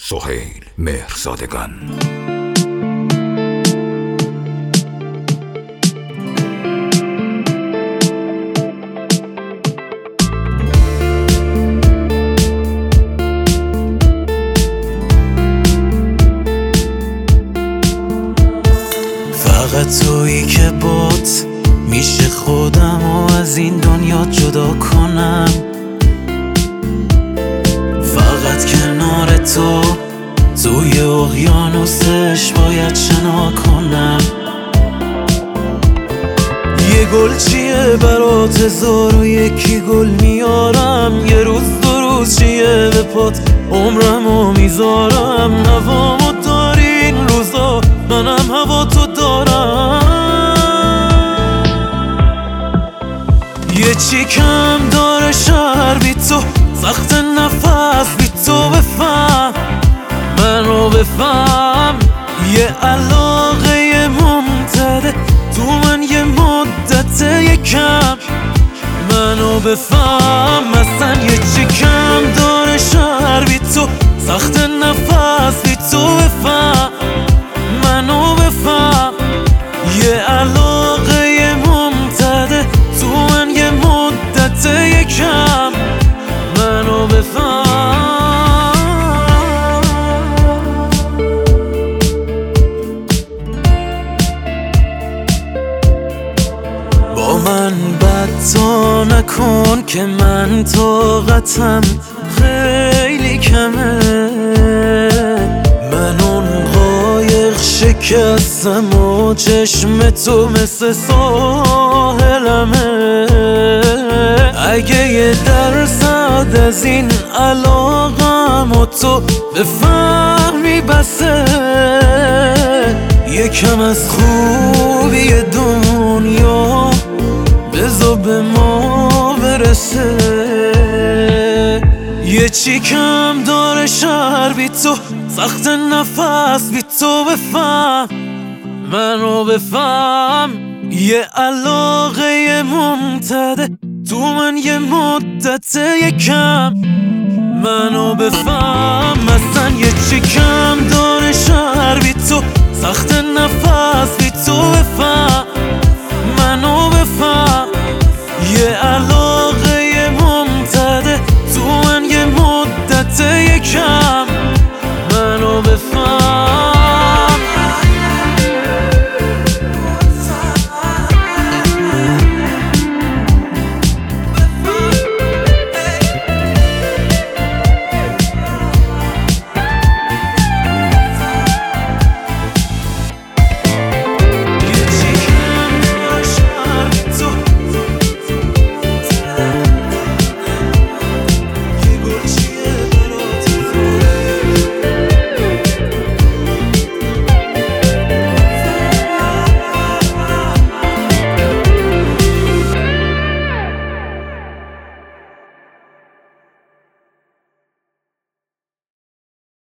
سهیل مهرزادگان. فقط تویی که بات میشه خودم و از این دنیا جدا کنم. فقط کنار تو توی اقیانوسش باید شنا کنم. یه گل چیه برات 1001 گل میارم. یه روز دو روز چیه به پات عمرمو میذارم. نوامو داری این روزا منم هوا تو دارم. یه چی کم داره شهر بی تو، سخت نفس بی تو. بفهم منو بفهم، یه علاقه ممتده تو من یه مدت یکم. منو بفهم اصلا یه چی کم داره شهر بی تو، سخت نفس بی تو. بفهم منو بفهم، یه علاقه ممتده تو من یه مدت یکم. منو بفهم. با من بد تا نکن که من طاقتم خیلی کمه. من اون قایق شکستم و چشم تو مثل ساحلمه. اگه یه درصد از این علاقم و تو بفهمی بسه، یکم از خوبی دنیا بذار به ما برسه. یه چی کم داره شهر بی تو، سخت نفس بی تو. بفهم منو بفهم، یه علاقه ممتده تو من یه مدت یکم. منو بفهم.